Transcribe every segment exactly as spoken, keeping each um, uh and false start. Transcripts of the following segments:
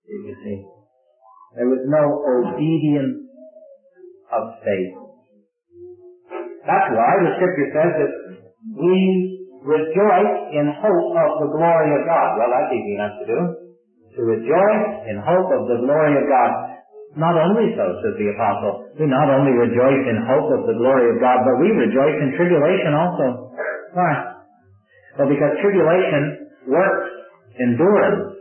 You see, there was no obedience of faith. That's why the Scripture says that we rejoice in hope of the glory of God. Well, that's easy enough to do. To rejoice in hope of the glory of God. Not only so, says the Apostle, we not only rejoice in hope of the glory of God, but we rejoice in tribulation also. Why? Well, because tribulation works endurance.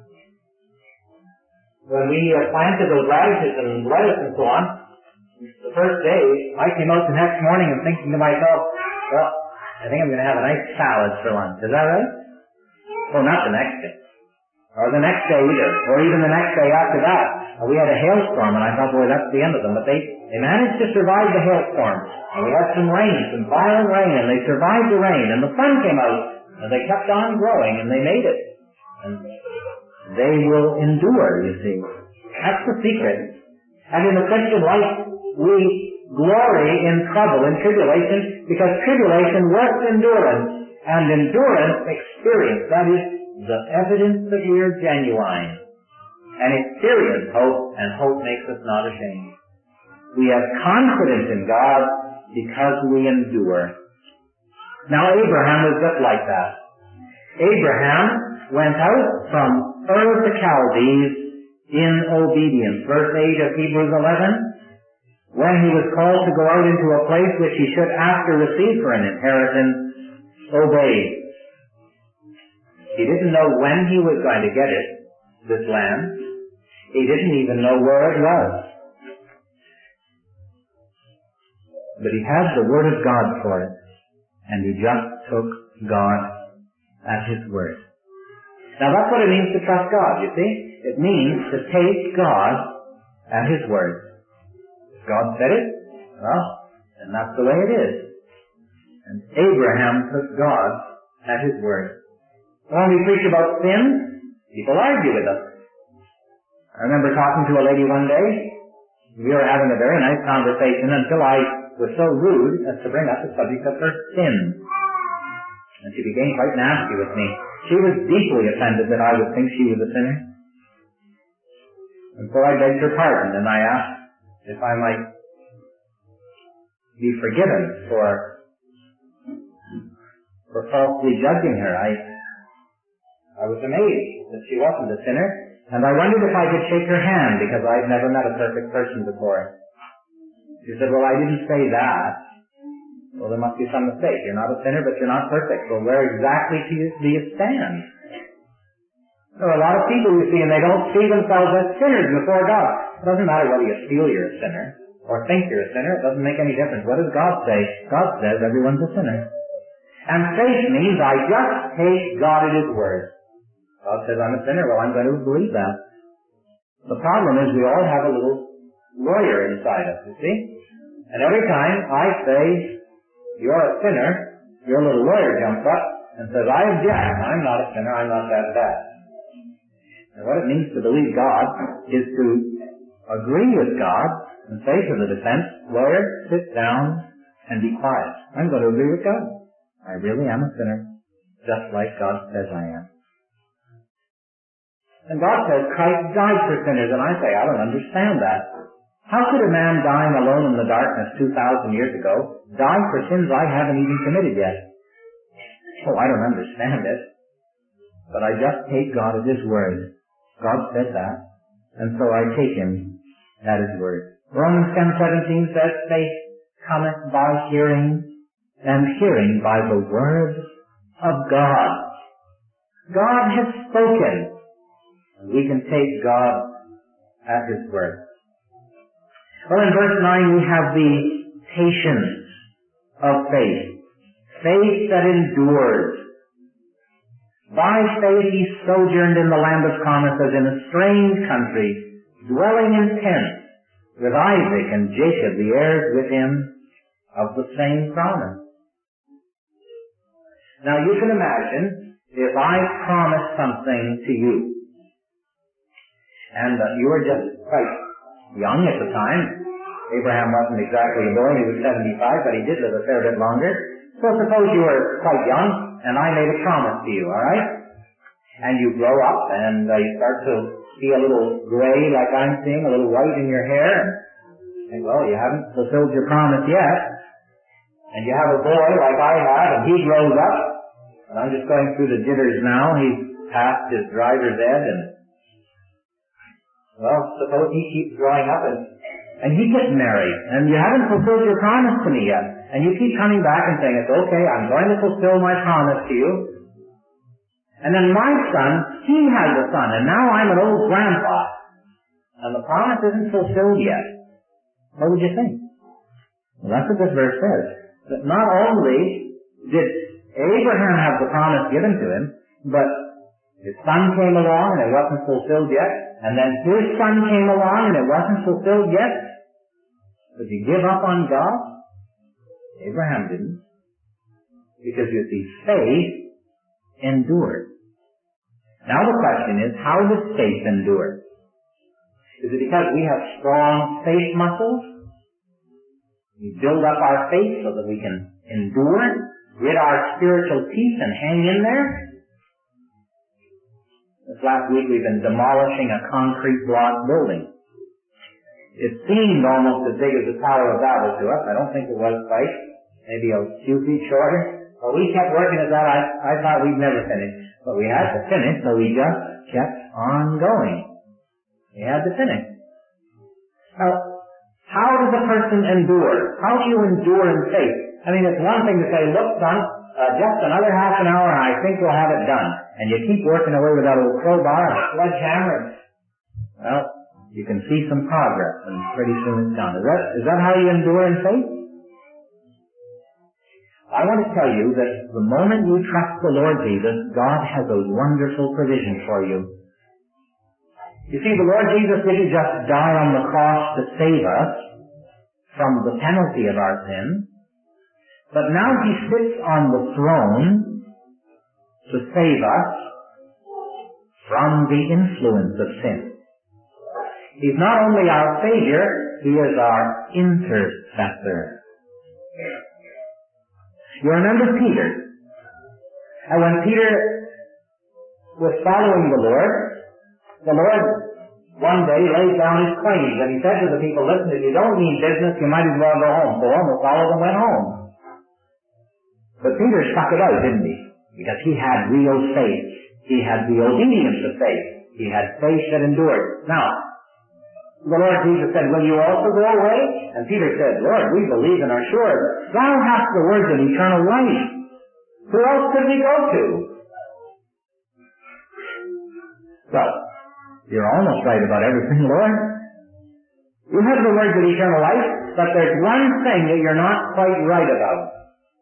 When we uh, planted those radishes and lettuce and so on, the first day, I came out the next morning and thinking to myself, well, I think I'm going to have a nice salad for lunch. Is that right? Well, not the next day. Or the next day either. Or even the next day after that. We had a hailstorm, and I thought, boy, that's the end of them. But they, they managed to survive the hailstorm. And we had some rain, some violent rain, and they survived the rain. And the sun came out, and they kept on growing, and they made it. And they will endure, you see. That's the secret. And in the Christian life, we glory in trouble, in tribulation, because tribulation works endurance. And endurance, experience, that is the evidence that we are genuine. And experience hope, and hope makes us not ashamed. We have confidence in God because we endure. Now Abraham was just like that. Abraham went out from Ur of the Chaldees in obedience. Verse eight of Hebrews eleven, when he was called to go out into a place which he should after receive for an inheritance, obeyed. He didn't know when he was going to get it, this land. He didn't even know where it was. But he had the Word of God for it, and he just took God at His Word. Now that's what it means to trust God, you see. It means to take God at His Word. If God said it, well, then that's the way it is. And Abraham took God at His Word. When we preach about sin, people argue with us. I remember talking to a lady one day. We were having a very nice conversation until I was so rude as to bring up the subject of her sin. And she became quite nasty with me. She was deeply offended that I would think she was a sinner. And so I begged her pardon, and I asked if I might be forgiven for, for falsely judging her. I, I was amazed that she wasn't a sinner. And I wondered if I could shake her hand, because I'd never met a perfect person before. She said, well, I didn't say that. Well, there must be some mistake. You're not a sinner, but you're not perfect. Well, where exactly do you, do you stand? There are a lot of people, you see, and they don't see themselves as sinners before God. It doesn't matter whether you feel you're a sinner or think you're a sinner. It doesn't make any difference. What does God say? God says everyone's a sinner. And faith means I just take God at His Word. God says I'm a sinner, well, I'm going to believe that. The problem is we all have a little lawyer inside us, you see. And every time I say, you're a sinner, your little lawyer jumps up and says, I object. I'm not a sinner, I'm not that bad. And what it means to believe God is to agree with God and say to the defense, lawyer, sit down and be quiet. I'm going to agree with God. I really am a sinner, just like God says I am. And God says Christ died for sinners, and I say, I don't understand that. How could a man dying alone in the darkness two thousand years ago die for sins I haven't even committed yet? Oh, I don't understand it. But I just take God at His Word. God said that, and so I take Him at His Word. Romans ten seventeen says, faith cometh by hearing, and hearing by the Word of God. God has spoken. We can take God at His Word. Well, in verse nine we have the patience of faith. Faith that endures. By faith he sojourned in the land of promise as in a strange country, dwelling in tents with Isaac and Jacob, the heirs with him of the same promise. Now you can imagine if I promise something to you, and uh, you were just quite young at the time. Abraham wasn't exactly a boy, he was seventy-five, but he did live a fair bit longer. So suppose you were quite young, and I made a promise to you, all right? And you grow up, and uh, you start to see a little gray like I'm seeing, a little white in your hair. And well, you haven't fulfilled your promise yet. And you have a boy like I have, and he grows up. And I'm just going through the jitters now. He's past his driver's ed, and well, suppose he keeps growing up and, and he gets married, and you haven't fulfilled your promise to me yet. And you keep coming back and saying, it's okay, I'm going to fulfill my promise to you. And then my son, he has a son, and now I'm an old grandpa. And the promise isn't fulfilled yet. What would you think? Well, that's what this verse says. That not only did Abraham have the promise given to him, but his son came along and it wasn't fulfilled yet, and then his son came along and it wasn't fulfilled yet. Did he give up on God? Abraham didn't. Because you see, faith endured. Now the question is, how does faith endure? Is it because we have strong faith muscles? We build up our faith so that we can endure, grit our spiritual teeth and hang in there? This last week we've been demolishing a concrete block building. It seemed almost as big as the Tower of Babel to us. I don't think it was quite. Maybe a few feet shorter. But we kept working at that. I, I thought we'd never finish. But we had to finish, so we just kept on going. We had to finish. Now, how does a person endure? How do you endure in faith? I mean, it's one thing to say, look, son, uh, just another half an hour and I think we'll have it done. And you keep working away with that old crowbar and a sledgehammer. Well, you can see some progress and pretty soon it's done. Is that, is that how you endure in faith? I want to tell you that the moment you trust the Lord Jesus, God has a wonderful provision for you. You see, the Lord Jesus didn't just die on the cross to save us from the penalty of our sin, but now He sits on the throne to save us from the influence of sin. He's not only our Savior, He is our intercessor. You remember Peter. And when Peter was following the Lord, the Lord one day laid down His claims, and He said to the people, listen, if you don't mean business, you might as well go home. So almost all of them went home. But Peter stuck it out, didn't he? Because he had real faith. He had the obedience of faith. He had faith that endured. Now, the Lord Jesus said, will you also go away? And Peter said, Lord, we believe and are sure that Thou hast the words of eternal life. Who else could we go to? Well, you're almost right about everything, Lord. You have the words of eternal life, but there's one thing that you're not quite right about.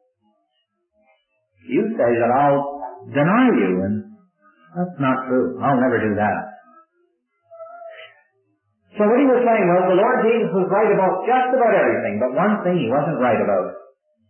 You say that I'll deny you, and that's not true. I'll never do that. So what he was saying was, the Lord Jesus was right about just about everything, but one thing He wasn't right about.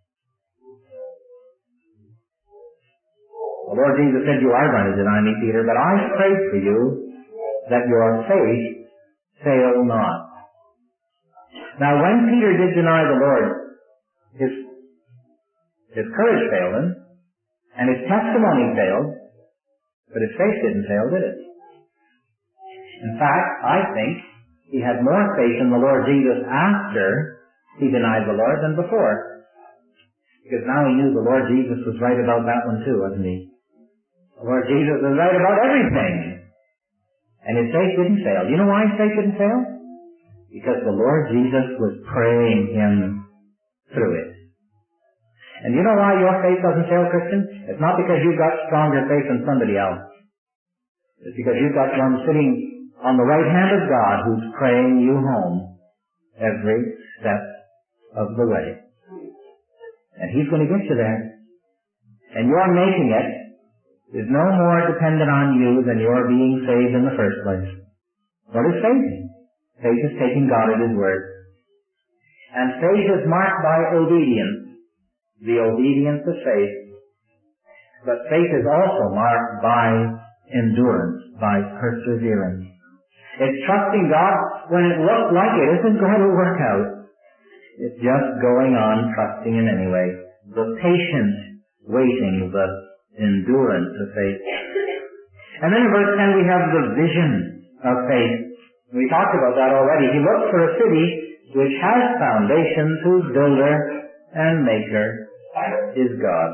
The Lord Jesus said, you are going to deny me, Peter, but I pray for you that your faith fail not. Now when Peter did deny the Lord, his, his courage failed him, and his testimony failed, but his faith didn't fail, did it? In fact, I think he had more faith in the Lord Jesus after he denied the Lord than before. Because now he knew the Lord Jesus was right about that one too, wasn't he? The Lord Jesus was right about everything. And his faith didn't fail. You know why his faith didn't fail? Because the Lord Jesus was praying him through it. And you know why your faith doesn't fail, Christian? It's not because you've got stronger faith than somebody else. It's because you've got one sitting on the right hand of God who's praying you home every step of the way. And He's going to get you there. And your making it is no more dependent on you than your being saved in the first place. What is faith? Faith is taking God at His word. And faith is marked by obedience. The obedience of faith. But faith is also marked by endurance, by perseverance. It's trusting God when it looks like it isn't going to work out. It's just going on trusting Him anyway. The patient waiting, the endurance of faith. And then in verse ten we have the vision of faith. We talked about that already. He looked for a city which has foundations, whose builder and maker is God.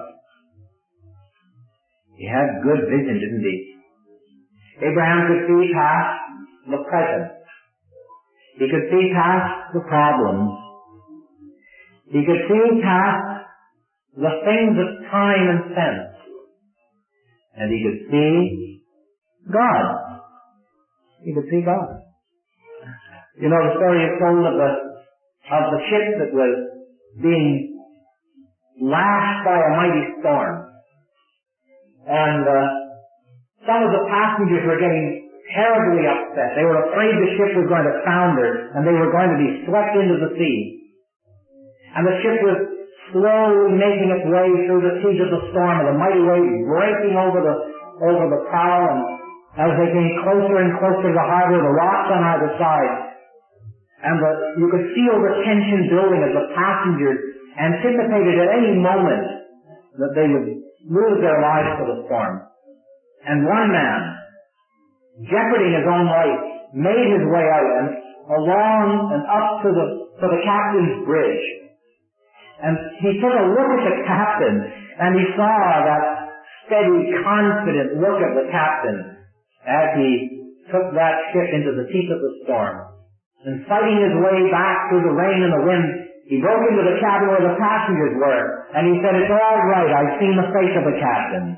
He had good vision, didn't he? Abraham could see past the present. He could see past the problems. He could see past the things of time and sense. And he could see God. He could see God. You know, the story is told of the, of the ship that was being lashed by a mighty storm. And uh, some of the passengers were getting terribly upset. They were afraid the ship was going to founder and they were going to be swept into the sea. And the ship was slowly making its way through the teeth of the storm, and the mighty waves breaking over the over the prow, and as they came closer and closer to the harbor, the rocks on either side, and the, you could feel the tension building as the passengers anticipated at any moment that they would lose their lives to the storm. And one man, jeoparding his own life, made his way out and along and up to the to the captain's bridge. And he took a look at the captain, and he saw that steady, confident look of the captain as he took that ship into the teeth of the storm. And fighting his way back through the rain and the wind, he broke into the cabin where the passengers were, and he said, "It's all right, I've seen the face of the captain."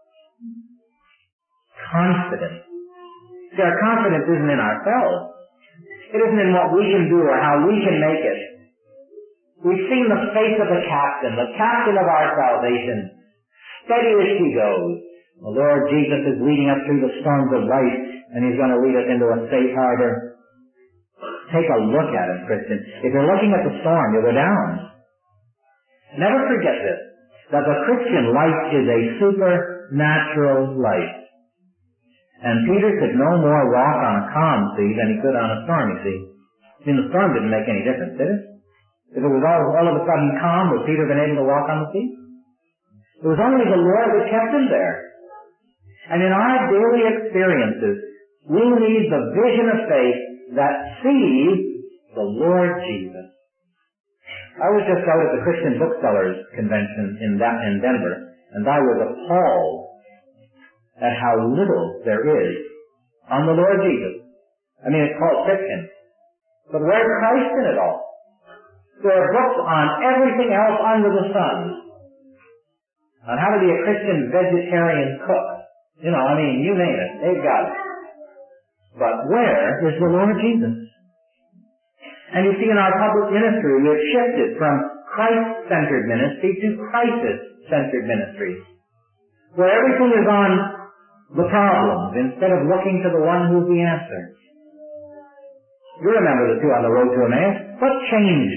Confidence. See, our confidence isn't in ourselves. It isn't in what we can do or how we can make it. We've seen the face of the captain, the captain of our salvation. Steady as she goes. The Lord Jesus is leading us through the storms of life, and He's going to lead us into a safe harbor. Take a look at it, Christian. If you're looking at the storm, you'll go down. Never forget this, that the Christian life is a supernatural life. And Peter could no more walk on a calm sea than he could on a stormy sea. I mean, the storm didn't make any difference, did it? If it was all, all of a sudden calm, would Peter have been able to walk on the sea? It was only the Lord that kept him there. And in our daily experiences, we need the vision of faith that sees the Lord Jesus. I was just out at the Christian Booksellers Convention in, that, in Denver, and I was appalled at how little there is on the Lord Jesus. I mean, it's called Christian. But where's Christ in it all? There are books on everything else under the sun. On how to be a Christian vegetarian cook. You know, I mean, you name it. They've got it. But where is the Lord Jesus? And you see, in our public ministry, we've shifted from Christ-centered ministry to crisis-centered ministry, where everything is on the problems instead of looking to the one who's the answer. You remember the two on the road to Emmaus. What changed?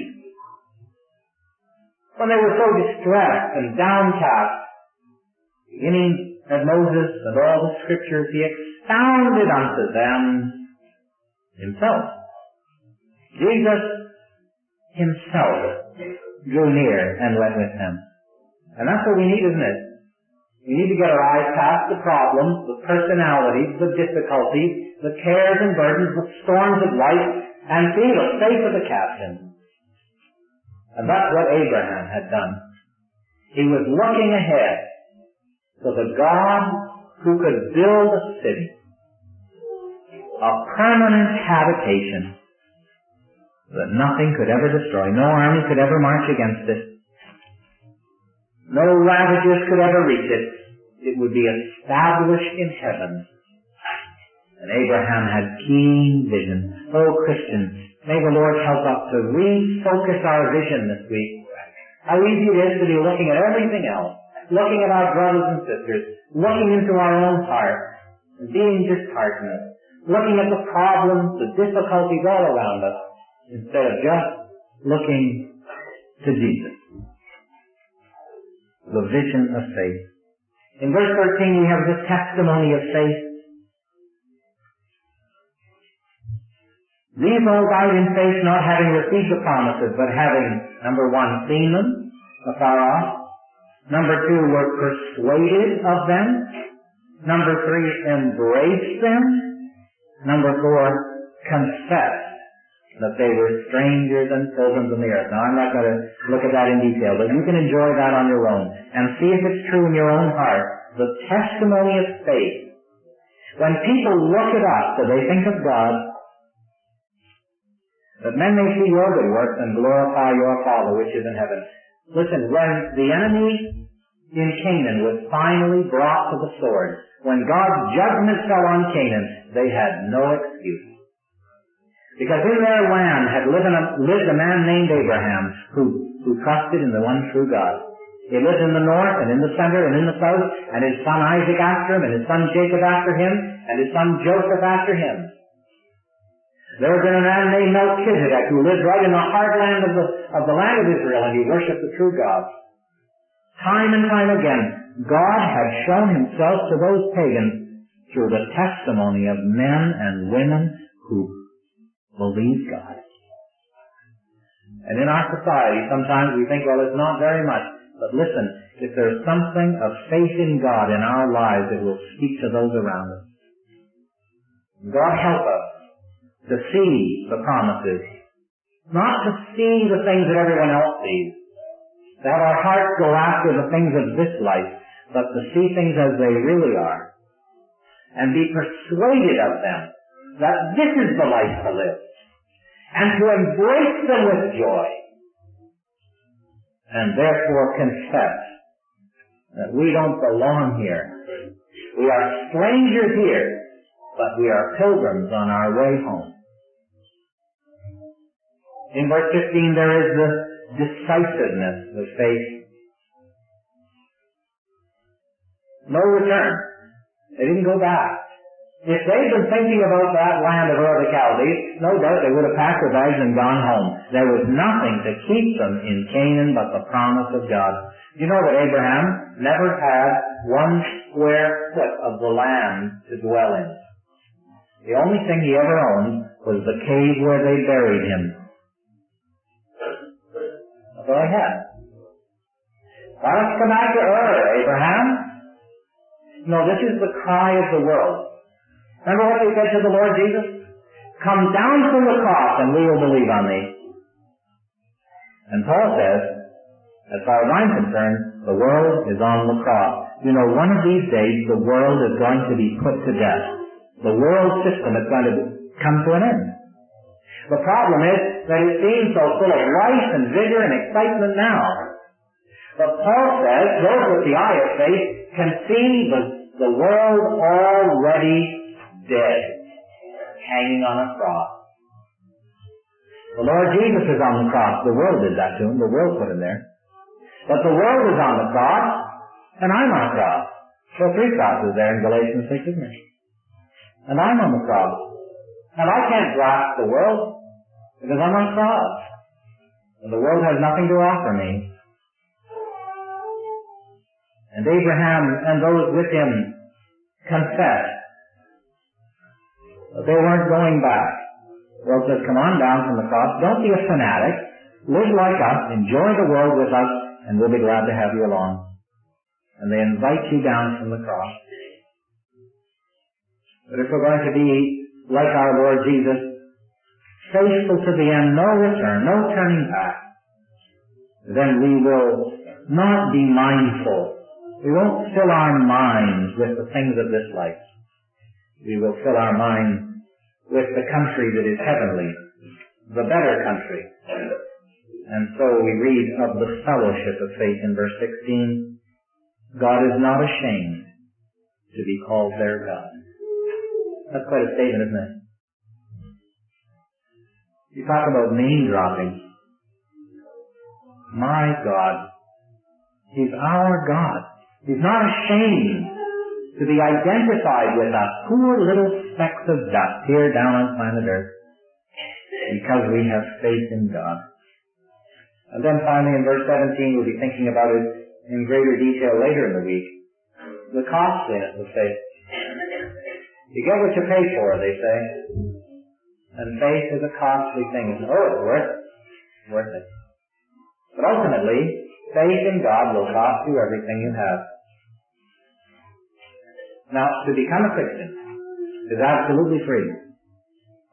When they were so distressed and downcast, beginning at Moses and all the scriptures, he expounded unto them himself. Jesus himself drew near and went with them. And that's what we need, isn't it? We need to get our eyes past the problems, the personalities, the difficulties, the cares and burdens, the storms of life, and see the face of the captain. And that's what Abraham had done. He was looking ahead to the God who could build a city, a permanent habitation that nothing could ever destroy. No army could ever march against it. No ravages could ever reach it. It would be established in heaven. And Abraham had keen vision. Oh, Christians, may the Lord help us to refocus our vision this week. How easy it is to be looking at everything else, looking at our brothers and sisters, looking into our own heart, and being disheartened, looking at the problems, the difficulties all around us, instead of just looking to Jesus. The vision of faith. In verse thirteen, we have the testimony of faith. These all died in faith, not having received the promises, but having, number one, seen them afar off. Number two, were persuaded of them. Number three, embraced them. Number four, confessed that they were strangers and pilgrims on the earth. Now, I'm not going to look at that in detail, but you can enjoy that on your own and see if it's true in your own heart. The testimony of faith. When people look at us, do they think of God? That men may see your good works and glorify your Father which is in heaven. Listen, when the enemy in Canaan was finally brought to the sword, when God's judgment fell on Canaan, they had no excuse. Because in their land had lived a, lived a man named Abraham who, who trusted in the one true God. He lived in the north and in the center and in the south, and his son Isaac after him, and his son Jacob after him, and his son Joseph after him. There had been a man named Melchizedek who lived right in the heartland of the, of the land of Israel, and he worshipped the true God. Time and time again, God had shown himself to those pagans through the testimony of men and women who believed God. And in our society, sometimes we think, well, it's not very much. But listen, if there's something of faith in God in our lives, it will speak to those around us. God help us to see the promises, not to see the things that everyone else sees, to have our hearts go after the things of this life, but to see things as they really are, and be persuaded of them, that this is the life to live, and to embrace them with joy, and therefore confess that we don't belong here. We are strangers here, but we are pilgrims on our way home. In verse fifteen, there is the decisiveness of faith. No return. They didn't go back. If they'd been thinking about that land of Ur of the Chaldees, no doubt they would have packed their bags and gone home. There was nothing to keep them in Canaan but the promise of God. You know that Abraham never had one square foot of the land to dwell in. The only thing he ever owned was the cave where they buried him. That's all he had. Why don't you come back to Ur, Abraham? No, this is the cry of the world. Remember what they said to the Lord Jesus? Come down from the cross and we will believe on thee. And Paul says, as far as I'm concerned, the world is on the cross. You know, one of these days the world is going to be put to death. The world system is going to come to an end. The problem is that it seems so full of life and vigor and excitement now. But Paul says, those with the eye of faith can see the, the world already dead, hanging on a cross. The Lord Jesus is on the cross. The world did that to him. The world put him there. But the world is on the cross, and I'm on a cross. So three crosses there in Galatians six, isn't it? And I'm on the cross. And I can't grasp the world, because I'm on a cross. And the world has nothing to offer me. And Abraham and those with him confessed that they weren't going back. The world says, come on down from the cross. Don't be a fanatic. Live like us. Enjoy the world with us, and we'll be glad to have you along. And they invite you down from the cross. But if we're going to be like our Lord Jesus, faithful to the end, no return, no turning back, then we will not be mindful. We won't fill our minds with the things of this life. We will fill our minds with the country that is heavenly, the better country. And so we read of the fellowship of faith in verse sixteen. God is not ashamed to be called their God. That's quite a statement, isn't it? You talk about name dropping. My God. He's our God. He's not ashamed to be identified with us, poor little specks of dust here down on planet Earth, because we have faith in God. And then finally in verse seventeen, we'll be thinking about it in greater detail later in the week. The costliness of faith. You get what you pay for, they say. And faith is a costly thing. Oh, it's worth it. It's worth it. But ultimately, faith in God will cost you everything you have. Now, to become a Christian is absolutely free.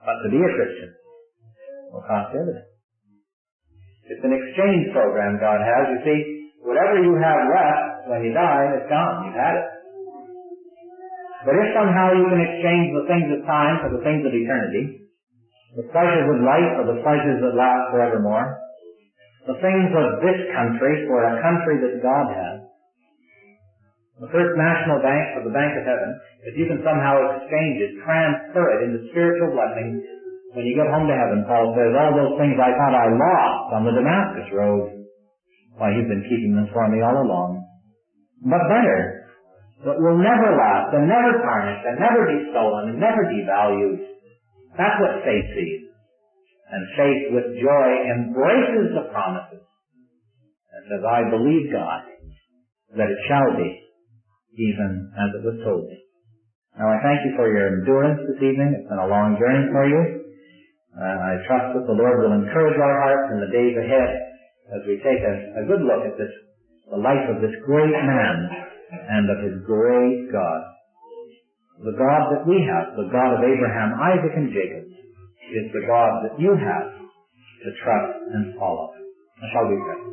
But to be a Christian will cost everything. It's an exchange program God has. You see, whatever you have left when you die, it's gone. You've had it. But if somehow you can exchange the things of time for the things of eternity, the pleasures of life for the pleasures that last forevermore, the things of this country for a country that God has, the First National Bank for the Bank of Heaven, if you can somehow exchange it, transfer it into spiritual blessings, when you get home to heaven, Paul says, all those things I thought I lost on the Damascus road, why, you've been keeping them for me all along. But better, that will never last, and never tarnish, and never be stolen, and never devalued. That's what faith sees. And faith with joy embraces the promises and says, I believe God, that it shall be, even as it was told me. Now I thank you for your endurance this evening. It's been a long journey for you. Uh, I trust that the Lord will encourage our hearts in the days ahead as we take a, a good look at this, the life of this great man and of his great God. The God that we have, the God of Abraham, Isaac, and Jacob, is the God that you have to trust and follow. Shall we pray?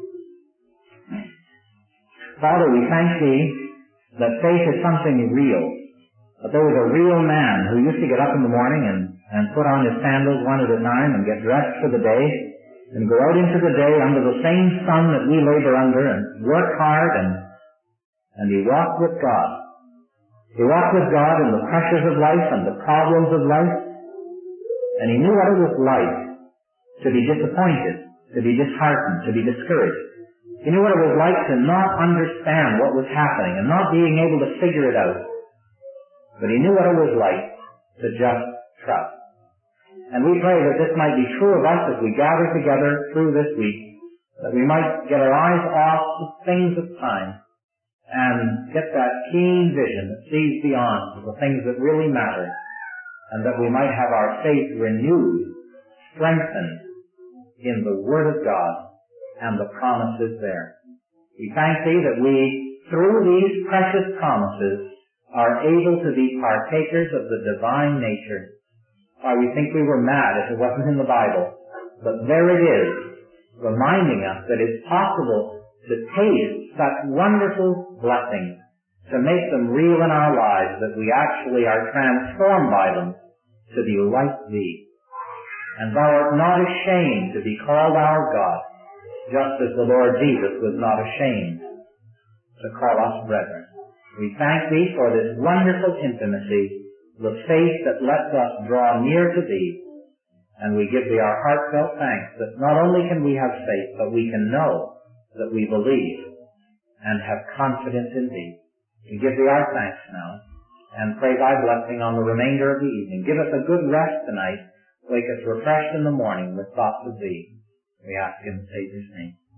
Father, we thank Thee that faith is something real. That there was a real man who used to get up in the morning and, and put on his sandals one at a time and get dressed for the day and go out into the day under the same sun that we labor under and work hard, and and he walked with God. He walked with God in the pressures of life and the problems of life, and he knew what it was like to be disappointed, to be disheartened, to be discouraged. He knew what it was like to not understand what was happening and not being able to figure it out. But he knew what it was like to just trust. And we pray that this might be true of us as we gather together through this week, that we might get our eyes off the things of time and get that keen vision that sees beyond the things that really matter, and that we might have our faith renewed, strengthened in the Word of God and the promises there. We thank Thee that we, through these precious promises, are able to be partakers of the divine nature. Why, we think we were mad if it wasn't in the Bible. But there it is, reminding us that it's possible to taste such wonderful blessings, to make them real in our lives, that we actually are transformed by them to be like Thee. And Thou art not ashamed to be called our God, just as the Lord Jesus was not ashamed to call us brethren. We thank Thee for this wonderful intimacy, the faith that lets us draw near to Thee, and we give Thee our heartfelt thanks that not only can we have faith, but we can know that we believe and have confidence in Thee. We give Thee our thanks now, and pray Thy blessing on the remainder of the evening. Give us a good rest tonight. Wake us refreshed in the morning with thoughts of Thee. We ask in the Savior's name.